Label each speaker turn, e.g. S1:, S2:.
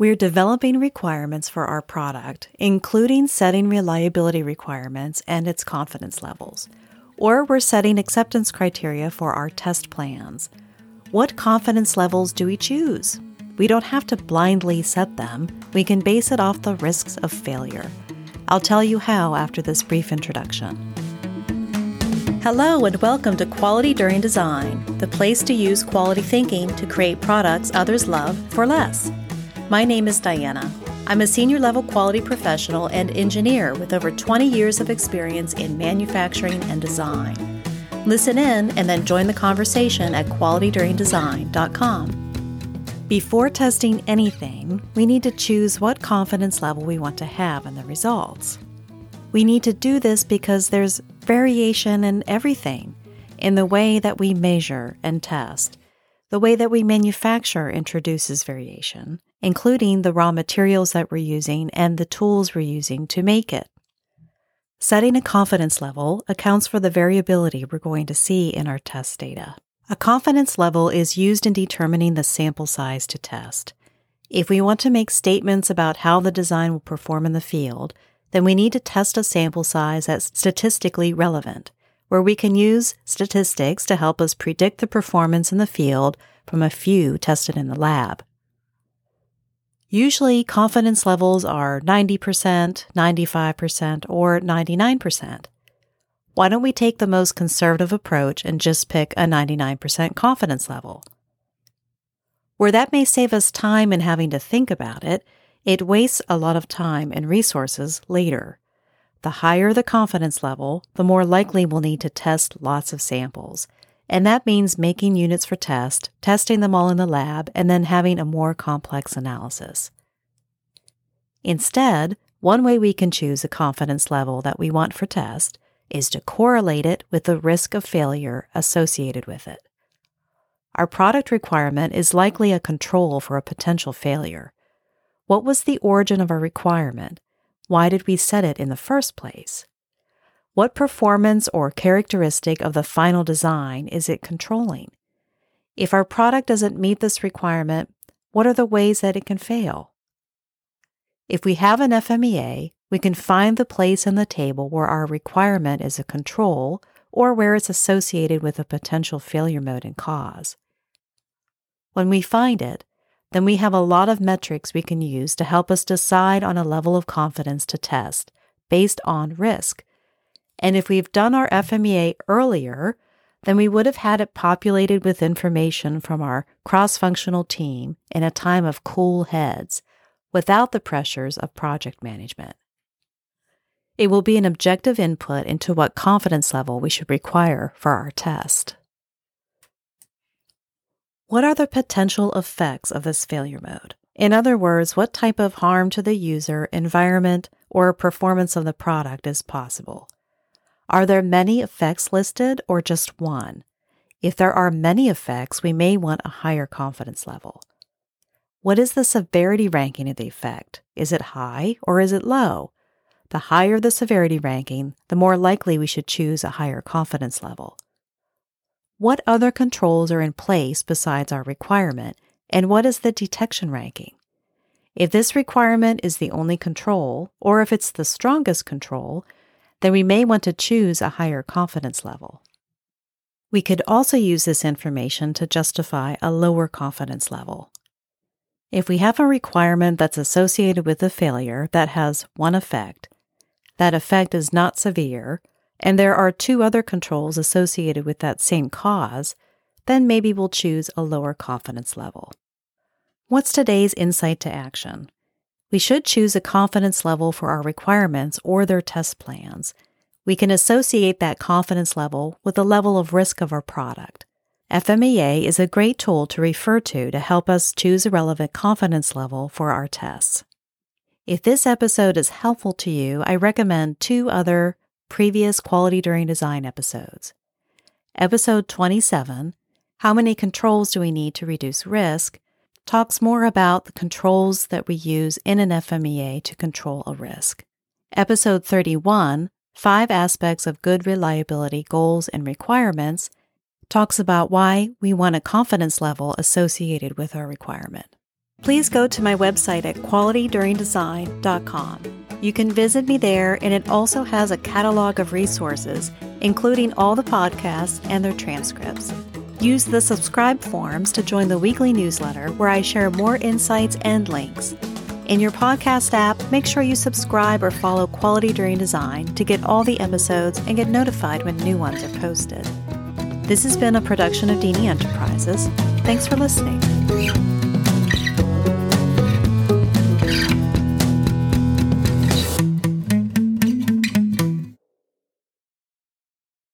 S1: We're developing requirements for our product, including setting reliability requirements and its confidence levels. Or we're setting acceptance criteria for our test plans. What confidence levels do we choose? We don't have to blindly set them. We can base it off the risks of failure. I'll tell you how after this brief introduction. Hello and welcome to Quality During Design, the place to use quality thinking to create products others love for less. My name is Diana. I'm a senior-level quality professional and engineer with over 20 years of experience in manufacturing and design. Listen in and then join the conversation at qualityduringdesign.com. Before testing anything, we need to choose what confidence level we want to have in the results. We need to do this because there's variation in everything, in the way that we measure and test. The way that we manufacture introduces variation, including the raw materials that we're using and the tools we're using to make it. Setting a confidence level accounts for the variability we're going to see in our test data. A confidence level is used in determining the sample size to test. If we want to make statements about how the design will perform in the field, then we need to test a sample size that's statistically relevant, where we can use statistics to help us predict the performance in the field from a few tested in the lab. Usually, confidence levels are 90%, 95%, or 99%. Why don't we take the most conservative approach and just pick a 99% confidence level? Where that may save us time in having to think about it, it wastes a lot of time and resources later. The higher the confidence level, the more likely we'll need to test lots of samples. And that means making units for test, testing them all in the lab, and then having a more complex analysis. Instead, one way we can choose a confidence level that we want for test is to correlate it with the risk of failure associated with it. Our product requirement is likely a control for a potential failure. What was the origin of our requirement? Why did we set it in the first place? What performance or characteristic of the final design is it controlling? If our product doesn't meet this requirement, what are the ways that it can fail? If we have an FMEA, we can find the place in the table where our requirement is a control or where it's associated with a potential failure mode and cause. When we find it, then we have a lot of metrics we can use to help us decide on a level of confidence to test based on risk. And if we've done our FMEA earlier, then we would have had it populated with information from our cross-functional team in a time of cool heads, without the pressures of project management. It will be an objective input into what confidence level we should require for our test. What are the potential effects of this failure mode? In other words, what type of harm to the user, environment, or performance of the product is possible? Are there many effects listed or just one? If there are many effects, we may want a higher confidence level. What is the severity ranking of the effect? Is it high or is it low? The higher the severity ranking, the more likely we should choose a higher confidence level. What other controls are in place besides our requirement, and what is the detection ranking? If this requirement is the only control, or if it's the strongest control, then we may want to choose a higher confidence level. We could also use this information to justify a lower confidence level. If we have a requirement that's associated with a failure that has one effect, that effect is not severe, and there are two other controls associated with that same cause, then maybe we'll choose a lower confidence level. What's today's insight to action? We should choose a confidence level for our requirements or their test plans. We can associate that confidence level with the level of risk of our product. FMEA is a great tool to refer to help us choose a relevant confidence level for our tests. If this episode is helpful to you, I recommend two other previous Quality During Design episodes. Episode 27, How Many Controls Do We Need to Reduce Risk?, talks more about the controls that we use in an FMEA to control a risk. Episode 31, 5 Aspects of Good Reliability Goals and Requirements, talks about why we want a confidence level associated with our requirement. please go to my website at qualityduringdesign.com. You can visit me there, and it also has a catalog of resources, including all the podcasts and their transcripts. Use the subscribe forms to join the weekly newsletter where I share more insights and links. In your podcast app, make sure you subscribe or follow Quality During Design to get all the episodes and get notified when new ones are posted. This has been a production of Deeney Enterprises. Thanks for listening.